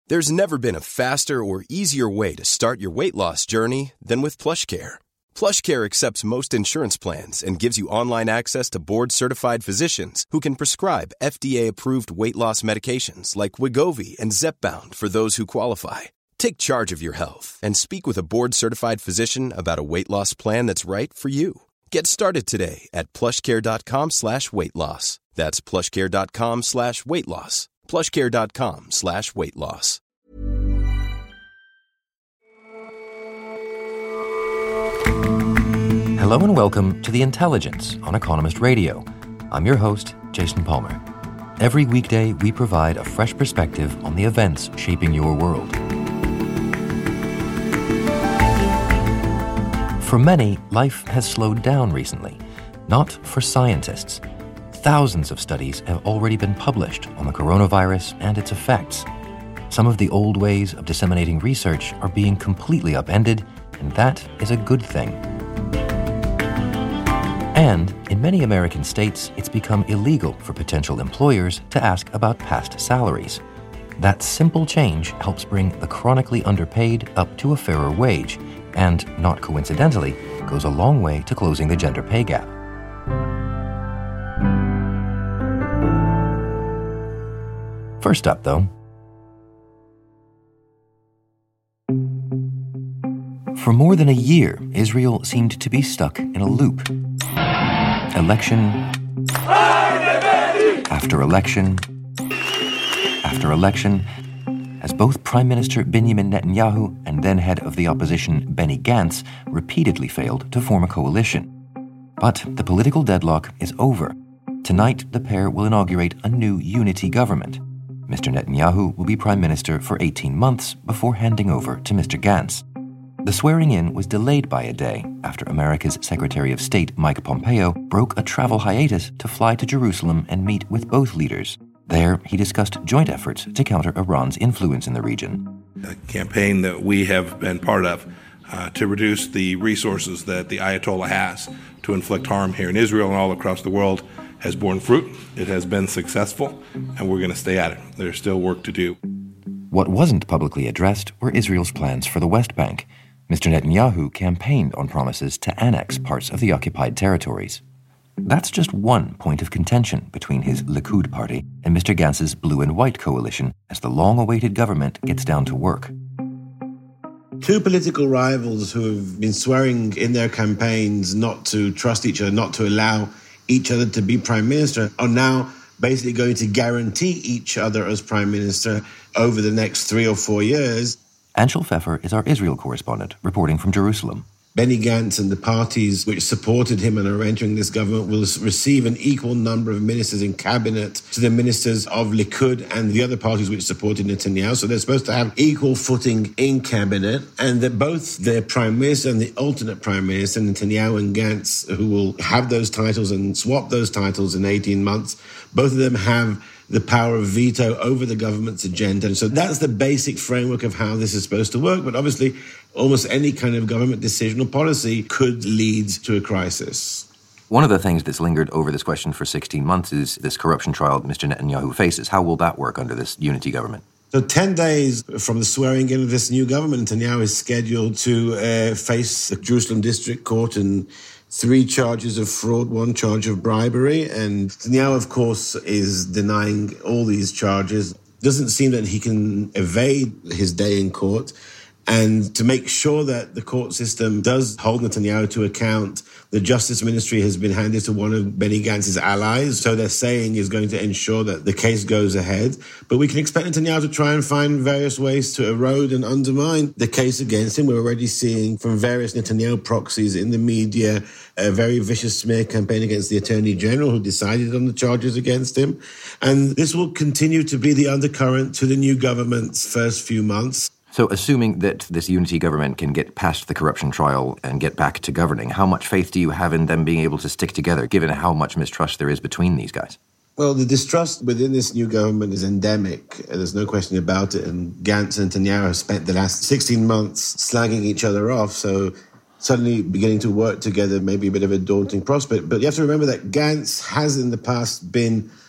There's never been a faster or easier way to start your weight loss journey than with PlushCare. PlushCare accepts most insurance plans and gives you online access to board-certified physicians who can prescribe FDA-approved weight loss medications like Wegovy and Zepbound for those who qualify. Take charge of your health and speak with a board-certified physician about a weight loss plan that's right for you. Get started today at plushcare.com/weight loss. That's plushcare.com/weight loss. plushcare.com/weight loss. Hello and welcome to The Intelligence on Economist Radio. I'm your host, Jason Palmer. Every weekday, we provide a fresh perspective on the events shaping your world. For many, life has slowed down recently. Not for scientists. Thousands of studies have already been published on the coronavirus and its effects. Some of the old ways of disseminating research are being completely upended, and that is a good thing. And in many American states, it's become illegal for potential employers to ask about past salaries. That simple change helps bring the chronically underpaid up to a fairer wage, and, not coincidentally, goes a long way to closing the gender pay gap. First up, though. For more than a year, Israel seemed to be stuck in a loop. Election after election after election, as both Prime Minister Benjamin Netanyahu and then head of the opposition Benny Gantz repeatedly failed to form a coalition. But the political deadlock is over. Tonight, the pair will inaugurate a new unity government. Mr. Netanyahu will be Prime Minister for 18 months before handing over to Mr. Gantz. The swearing-in was delayed by a day after America's Secretary of State Mike Pompeo broke a travel hiatus to fly to Jerusalem and meet with both leaders. There, he discussed joint efforts to counter Iran's influence in the region. A campaign that we have been part of to reduce the resources that the Ayatollah has to inflict harm here in Israel and all across the world has borne fruit. It has been successful, and we're going to stay at it. There's still work to do. What wasn't publicly addressed were Israel's plans for the West Bank. Mr. Netanyahu campaigned on promises to annex parts of the occupied territories. That's just one point of contention between his Likud party and Mr. Gantz's blue and white coalition as the long-awaited government gets down to work. Two political rivals who have been swearing in their campaigns not to trust each other, not to allow each other to be prime minister, are now basically going to guarantee each other as prime minister over the next 3 or 4 years. Anshel Pfeffer is our Israel correspondent, reporting from Jerusalem. Benny Gantz and the parties which supported him and are entering this government will receive an equal number of ministers in cabinet to the ministers of Likud and the other parties which supported Netanyahu. So they're supposed to have equal footing in cabinet, and that both their prime minister and the alternate prime minister, Netanyahu and Gantz, who will have those titles and swap those titles in 18 months, both of them have the power of veto over the government's agenda. And so that's the basic framework of how this is supposed to work. But obviously, almost any kind of government decision or policy could lead to a crisis. One of the things that's lingered over this question for 16 months is this corruption trial Mr. Netanyahu faces. How will that work under this unity government? So 10 days from the swearing in of this new government, Netanyahu is scheduled to face the Jerusalem District Court and 3 charges of fraud, 1 charge of bribery. And Netanyahu, of course, is denying all these charges. Doesn't seem that he can evade his day in court. And to make sure that the court system does hold Netanyahu to account, the Justice Ministry has been handed to one of Benny Gantz's allies. So they're saying is going to ensure that the case goes ahead. But we can expect Netanyahu to try and find various ways to erode and undermine the case against him. We're already seeing from various Netanyahu proxies in the media a very vicious smear campaign against the Attorney General who decided on the charges against him. And this will continue to be the undercurrent to the new government's first few months. So assuming that this unity government can get past the corruption trial and get back to governing, how much faith do you have in them being able to stick together, given how much mistrust there is between these guys? Well, the distrust within this new government is endemic. There's no question about it. And Gantz and Netanyahu have spent the last 16 months slagging each other off. So suddenly beginning to work together may be a bit of a daunting prospect. But you have to remember that Gantz has in the past been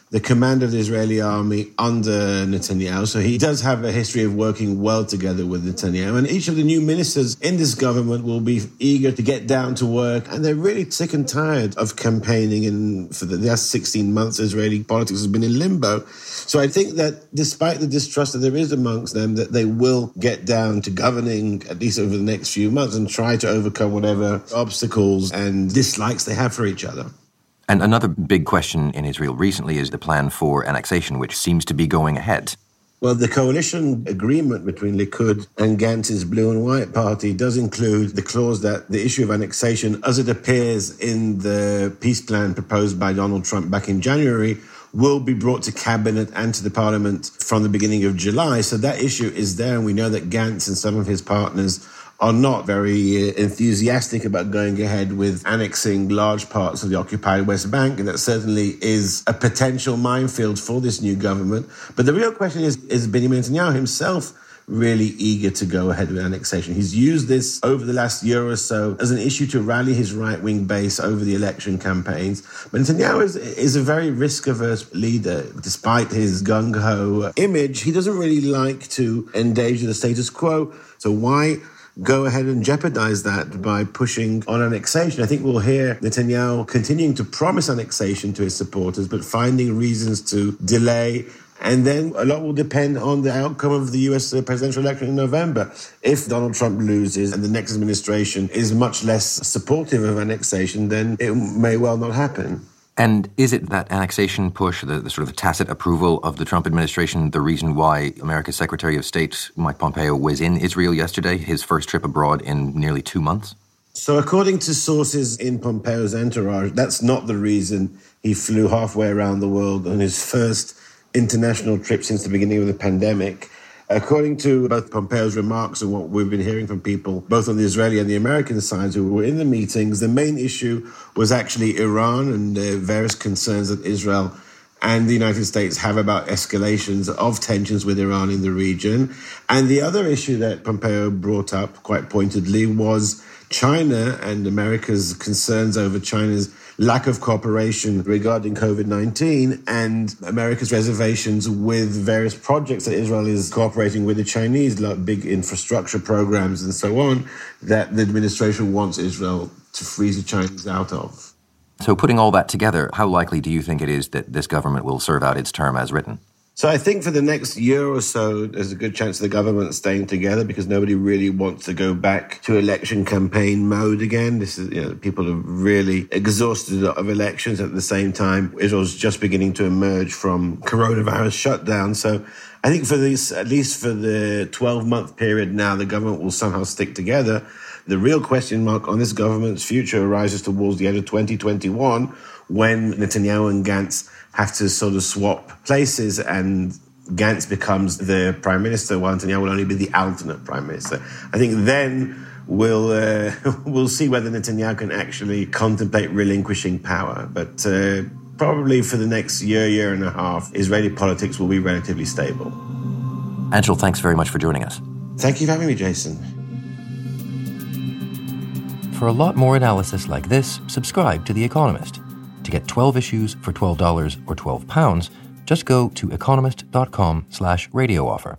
the commander of the Israeli army under Netanyahu. So he does have a history of working well together with Netanyahu. And each of the new ministers in this government will be eager to get down to work. And they're really sick and tired of campaigning. And for the last 16 months, Israeli politics has been in limbo. So I think that despite the distrust that there is amongst them, that they will get down to governing, at least over the next few months, and try to overcome whatever obstacles and dislikes they have for each other. And another big question in Israel recently is the plan for annexation, which seems to be going ahead. Well, the coalition agreement between Likud and Gantz's Blue and White Party does include the clause that the issue of annexation, as it appears in the peace plan proposed by Donald Trump back in January, will be brought to cabinet and to the parliament from the beginning of July. So that issue is there, and we know that Gantz and some of his partners are not very enthusiastic about going ahead with annexing large parts of the occupied West Bank, and that certainly is a potential minefield for this new government. But the real question is Benjamin Netanyahu himself really eager to go ahead with annexation? He's used this over the last year or so as an issue to rally his right-wing base over the election campaigns. But Netanyahu is a very risk-averse leader. Despite his gung-ho image, he doesn't really like to endanger the status quo. So why go ahead and jeopardize that by pushing on annexation? I think we'll hear Netanyahu continuing to promise annexation to his supporters, but finding reasons to delay. And then a lot will depend on the outcome of the US presidential election in November. If Donald Trump loses and the next administration is much less supportive of annexation, then it may well not happen. And is it that annexation push, the sort of tacit approval of the Trump administration, the reason why America's Secretary of State, Mike Pompeo, was in Israel yesterday, his first trip abroad in nearly 2 months? So according to sources in Pompeo's entourage, that's not the reason he flew halfway around the world on his first international trip since the beginning of the pandemic. According to both Pompeo's remarks and what we've been hearing from people, both on the Israeli and the American sides who were in the meetings, the main issue was actually Iran and various concerns that Israel and the United States have about escalations of tensions with Iran in the region. And the other issue that Pompeo brought up quite pointedly was China and America's concerns over China's lack of cooperation regarding COVID-19 and America's reservations with various projects that Israel is cooperating with the Chinese, like big infrastructure programs and so on, that the administration wants Israel to freeze the Chinese out of. So putting all that together, how likely do you think it is that this government will serve out its term as written? So I think for the next year or so, there's a good chance of the government staying together because nobody really wants to go back to election campaign mode again. This is, people are really exhausted of elections. At the same time, Israel's just beginning to emerge from coronavirus shutdown. So I think for this, at least for the 12-month period now, the government will somehow stick together. The real question mark on this government's future arises towards the end of 2021 when Netanyahu and Gantz have to sort of swap places and Gantz becomes the prime minister while Netanyahu will only be the alternate prime minister. I think then we'll see whether Netanyahu can actually contemplate relinquishing power. But probably for the next year and a half, Israeli politics will be relatively stable. Anshel, thanks very much for joining us. Thank you for having me, Jason. For a lot more analysis like this, subscribe to The Economist. To get 12 issues for $12 or £12, just go to economist.com/radio offer.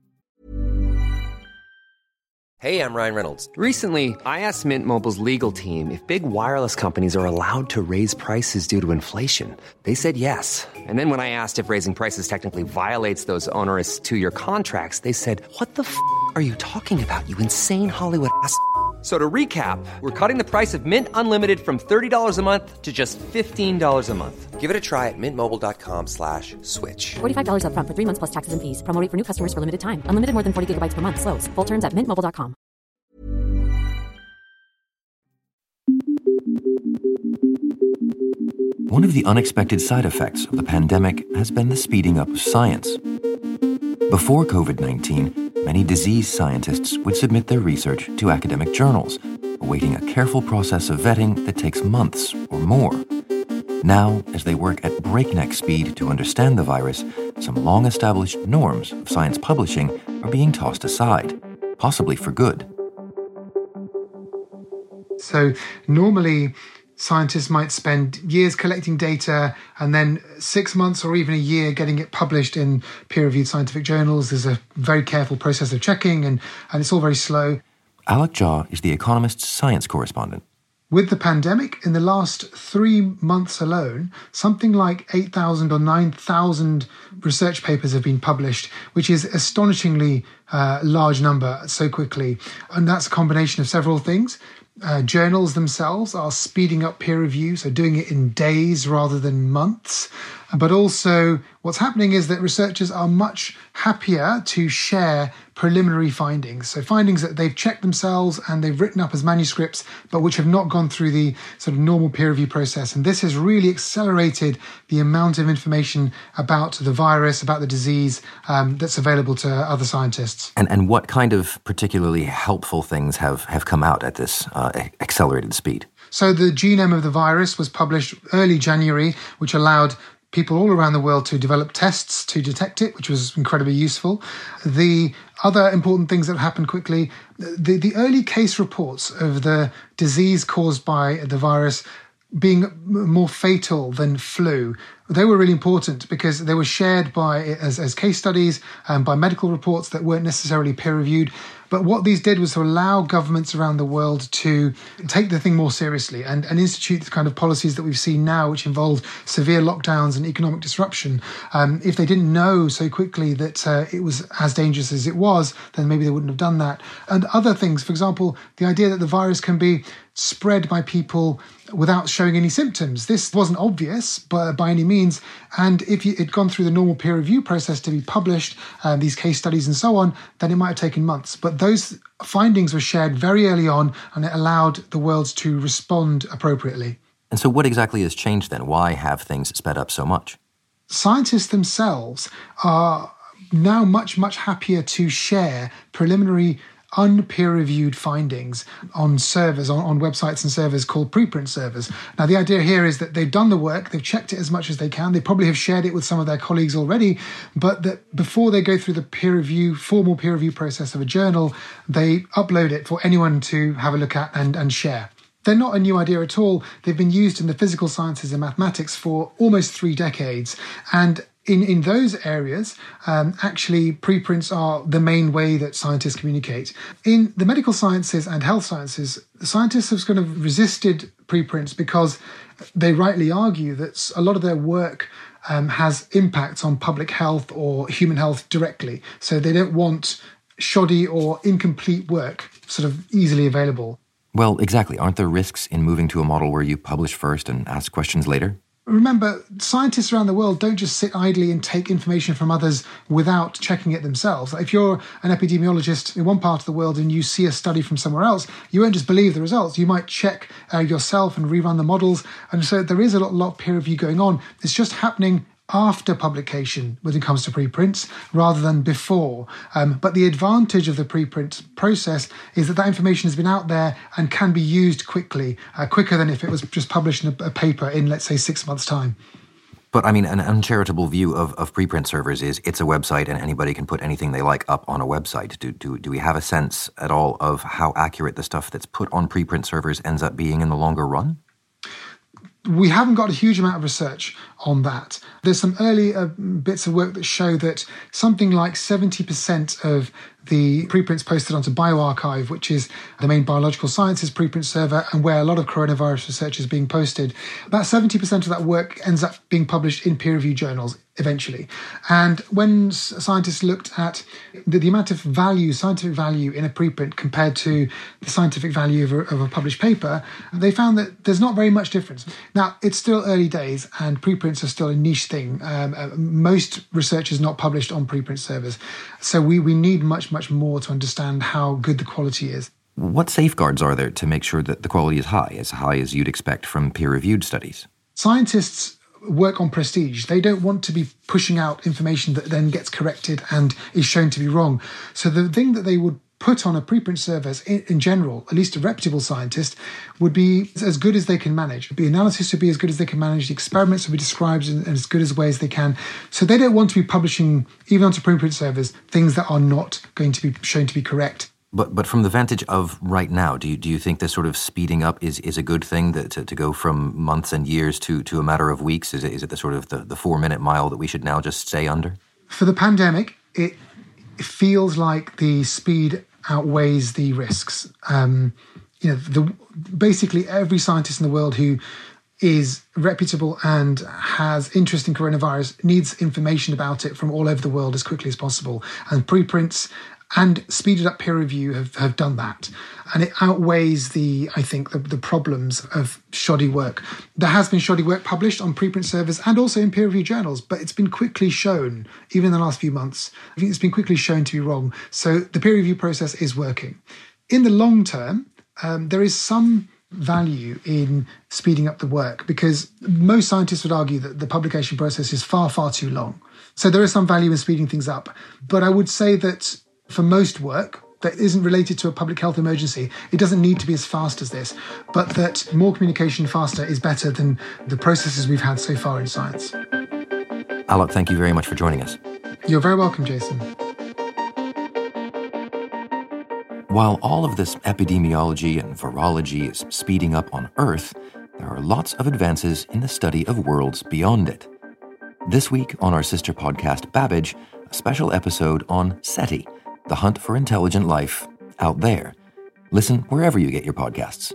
Hey, I'm Ryan Reynolds. Recently, I asked Mint Mobile's legal team if big wireless companies are allowed to raise prices due to inflation. They said yes. And then when I asked if raising prices technically violates those onerous 2-year contracts, they said, "What the f*** are you talking about, you insane Hollywood ass?" So to recap, we're cutting the price of Mint Unlimited from $30 a month to just $15 a month. Give it a try at mintmobile.com/switch. $45 up front for 3 months plus taxes and fees. Promo rate for new customers for limited time. Unlimited more than 40 gigabytes per month. Slows full terms at mintmobile.com. One of the unexpected side effects of the pandemic has been the speeding up of science. Before COVID-19, many disease scientists would submit their research to academic journals, awaiting a careful process of vetting that takes months or more. Now, as they work at breakneck speed to understand the virus, some long-established norms of science publishing are being tossed aside, possibly for good. So normally Scientists might spend years collecting data and then 6 months or even a year getting it published in peer-reviewed scientific journals. There's a very careful process of checking and it's all very slow. Alec Jha is The Economist's science correspondent. With the pandemic, in the last 3 months alone, something like 8,000 or 9,000 research papers have been published, which is astonishingly large number so quickly. And that's a combination of several things. Journals themselves are speeding up peer review, so doing it in days rather than months. But also what's happening is that researchers are much happier to share preliminary findings. So findings that they've checked themselves and they've written up as manuscripts, but which have not gone through the sort of normal peer review process. And this has really accelerated the amount of information about the virus, about the disease that's available to other scientists. And what kind of particularly helpful things have come out at this accelerated speed? So the genome of the virus was published early January, which allowed people all around the world to develop tests to detect it, which was incredibly useful. The other important things that happened quickly, the early case reports of the disease caused by the virus being more fatal than flu, they were really important because they were shared as case studies and by medical reports that weren't necessarily peer-reviewed. But what these did was to allow governments around the world to take the thing more seriously and institute the kind of policies that we've seen now, which involve severe lockdowns and economic disruption. If they didn't know so quickly that it was as dangerous as it was, then maybe they wouldn't have done that. And other things, for example, the idea that the virus can be spread by people without showing any symptoms. This wasn't obvious by any means. And if it had gone through the normal peer review process to be published, these case studies and so on, then it might have taken months. But those findings were shared very early on, and it allowed the world to respond appropriately. And so what exactly has changed then? Why have things sped up so much? Scientists themselves are now much, much happier to share preliminary unpeer-reviewed findings on servers, on websites and servers called preprint servers. Now, the idea here is that they've done the work, they've checked it as much as they can, they probably have shared it with some of their colleagues already, but that before they go through the formal peer review process of a journal, they upload it for anyone to have a look at and share. They're not a new idea at all. They've been used in the physical sciences and mathematics for almost 3 decades. And in those areas, actually, preprints are the main way that scientists communicate. In the medical sciences and health sciences, the scientists have kind of resisted preprints because they rightly argue that a lot of their work has impacts on public health or human health directly. So they don't want shoddy or incomplete work sort of easily available. Well, exactly. Aren't there risks in moving to a model where you publish first and ask questions later? Remember, scientists around the world don't just sit idly and take information from others without checking it themselves. If you're an epidemiologist in one part of the world and you see a study from somewhere else, you won't just believe the results. You might check yourself and rerun the models. And so there is a lot of peer review going on. It's just happening after publication when it comes to preprints rather than before. But the advantage of the preprint process is that information has been out there and can be used quickly, quicker than if it was just published in a paper in, let's say, 6 months' time. But I mean, an uncharitable view of preprint servers is it's a website and anybody can put anything they like up on a website. Do we have a sense at all of how accurate the stuff that's put on preprint servers ends up being in the longer run? We haven't got a huge amount of research on that. There's some early bits of work that show that something like 70% of the preprints posted onto bioRxiv, which is the main biological sciences preprint server and where a lot of coronavirus research is being posted, about 70% of that work ends up being published in peer-reviewed journals eventually. And when scientists looked at the amount of value, scientific value in a preprint compared to the scientific value of a published paper, they found that there's not very much difference. Now, it's still early days and preprints are still a niche thing. Most research is not published on preprint servers. So we need much more to understand how good the quality is. What safeguards are there to make sure that the quality is high as you'd expect from peer-reviewed studies? Scientists work on prestige. They don't want to be pushing out information that then gets corrected and is shown to be wrong. So the thing that they would put on a preprint server in general, at least a reputable scientist, would be as good as they can manage. The analysis would be as good as they can manage. The experiments would be described in as good as ways they can. So they don't want to be publishing, even onto preprint servers, things that are not going to be shown to be correct. But from the vantage of right now, do you think this sort of speeding up is a good thing, to go from months and years to a matter of weeks? Is it the sort of the 4-minute mile that we should now just stay under? For the pandemic, it feels like the speed outweighs the risks. Basically every scientist in the world who is reputable and has interest in coronavirus needs information about it from all over the world as quickly as possible. And preprints and speeded up peer review have done that. And it outweighs the problems of shoddy work. There has been shoddy work published on preprint servers and also in peer review journals, but it's been quickly shown, even in the last few months, I think it's been quickly shown to be wrong. So the peer review process is working. In the long term, there is some value in speeding up the work, because most scientists would argue that the publication process is far, far too long. So there is some value in speeding things up. But I would say that for most work that isn't related to a public health emergency, it doesn't need to be as fast as this, but that more communication faster is better than the processes we've had so far in science. Alok, thank you very much for joining us. You're very welcome, Jason. While all of this epidemiology and virology is speeding up on Earth, there are lots of advances in the study of worlds beyond it. This week on our sister podcast, Babbage, a special episode on SETI, the hunt for intelligent life out there. Listen wherever you get your podcasts.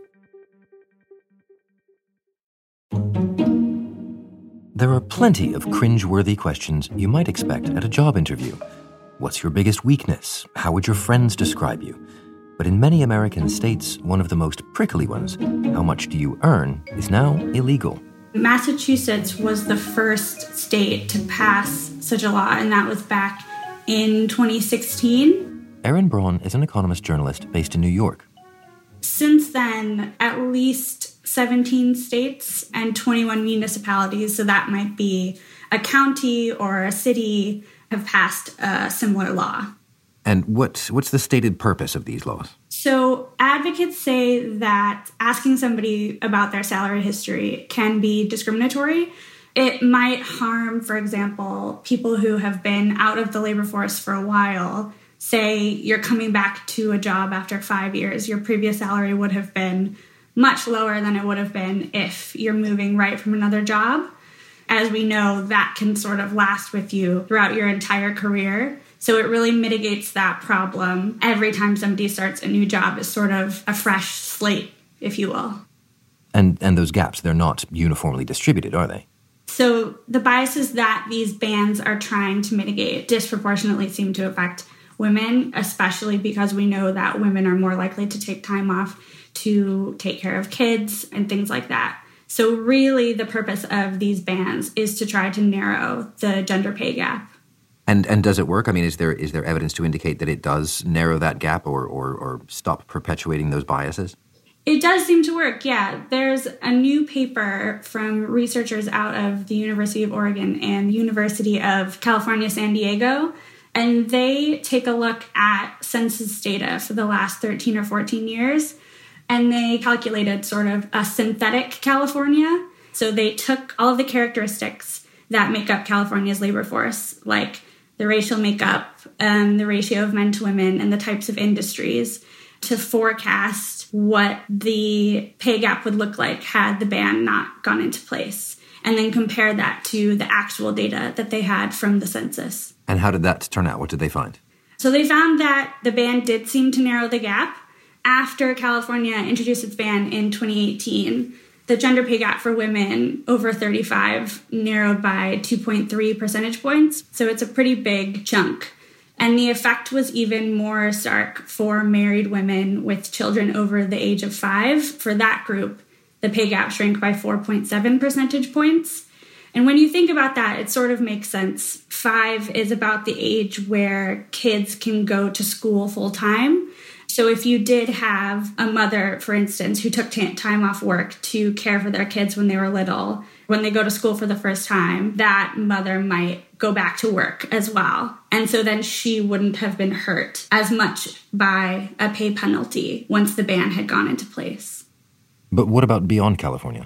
There are plenty of cringe-worthy questions you might expect at a job interview. What's your biggest weakness? How would your friends describe you? But in many American states, one of the most prickly ones, how much do you earn, is now illegal. Massachusetts was the first state to pass such a law, and that was back in 2016. Erin Braun is an economist journalist based in New York. Since then, at least 17 states and 21 municipalities, so that might be a county or a city, have passed a similar law. And what's the stated purpose of these laws? So advocates say that asking somebody about their salary history can be discriminatory. It might harm, for example, people who have been out of the labor force for a while. Say you're coming back to a job after 5 years, your previous salary would have been much lower than it would have been if you're moving right from another job. As we know, that can sort of last with you throughout your entire career. So it really mitigates that problem. Every time somebody starts a new job, is sort of a fresh slate, if you will. And those gaps, they're not uniformly distributed, are they? So the biases that these bans are trying to mitigate disproportionately seem to affect women, especially because we know that women are more likely to take time off to take care of kids and things like that. So really the purpose of these bans is to try to narrow the gender pay gap. And does it work? I mean, is there evidence to indicate that it does narrow that gap or stop perpetuating those biases? It does seem to work, yeah. There's a new paper from researchers out of the University of Oregon and the University of California, San Diego, and they take a look at census data for the last 13 or 14 years, and they calculated sort of a synthetic California. So they took all of the characteristics that make up California's labor force, like the racial makeup, the ratio of men to women, and the types of industries, to forecast what the pay gap would look like had the ban not gone into place, and then compare that to the actual data that they had from the census. And how did that turn out? What did they find? So they found that the ban did seem to narrow the gap. After California introduced its ban in 2018, the gender pay gap for women over 35 narrowed by 2.3 percentage points. So it's a pretty big chunk. And the effect was even more stark for married women with children over the age of 5. For that group, the pay gap shrank by 4.7 percentage points. And when you think about that, it sort of makes sense. 5 is about the age where kids can go to school full time. So if you did have a mother, for instance, who took time off work to care for their kids when they were little, when they go to school for the first time, that mother might go back to work as well. And so then she wouldn't have been hurt as much by a pay penalty once the ban had gone into place. But what about beyond California?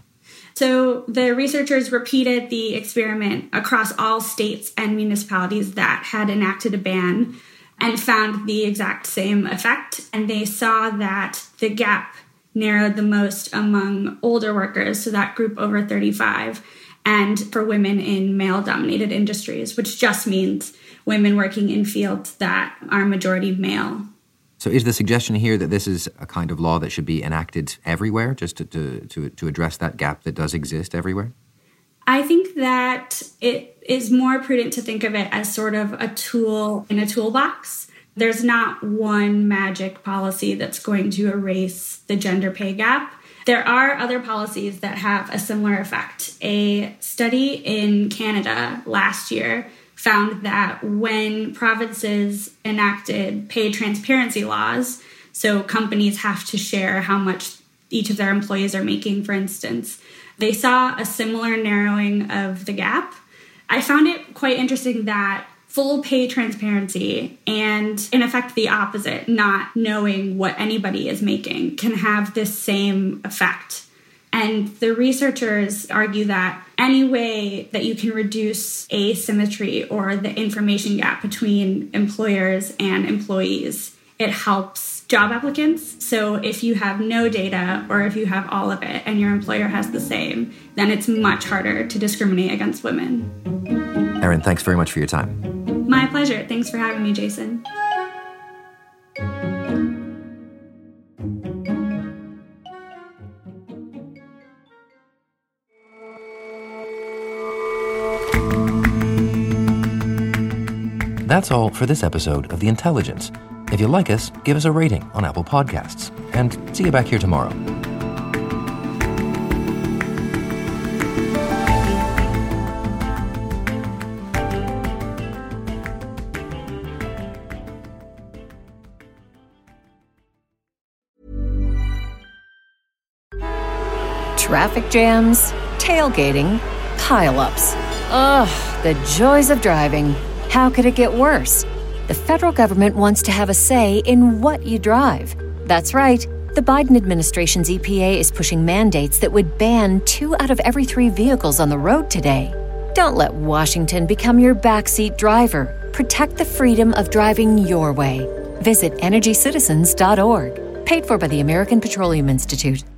So the researchers repeated the experiment across all states and municipalities that had enacted a ban. and found the exact same effect. And they saw that the gap narrowed the most among older workers, so that group over 35, and for women in male-dominated industries, which just means women working in fields that are majority male. So is the suggestion here that this is a kind of law that should be enacted everywhere, just to address that gap that does exist everywhere? I think that it is more prudent to think of it as sort of a tool in a toolbox. There's not one magic policy that's going to erase the gender pay gap. There are other policies that have a similar effect. A study in Canada last year found that when provinces enacted pay transparency laws, so companies have to share how much each of their employees are making, for instance, they saw a similar narrowing of the gap. I found it quite interesting that full pay transparency and, in effect, the opposite, not knowing what anybody is making, can have this same effect. And the researchers argue that any way that you can reduce asymmetry or the information gap between employers and employees, it helps job applicants. So if you have no data or if you have all of it and your employer has the same, then it's much harder to discriminate against women. Erin, thanks very much for your time. My pleasure. Thanks for having me, Jason. That's all for this episode of The Intelligence. If you like us, give us a rating on Apple Podcasts. And see you back here tomorrow. Traffic jams, tailgating, pile-ups. Ugh, the joys of driving. How could it get worse? The federal government wants to have a say in what you drive. That's right. The Biden administration's EPA is pushing mandates that would ban 2 out of every 3 vehicles on the road today. Don't let Washington become your backseat driver. Protect the freedom of driving your way. Visit EnergyCitizens.org. Paid for by the American Petroleum Institute.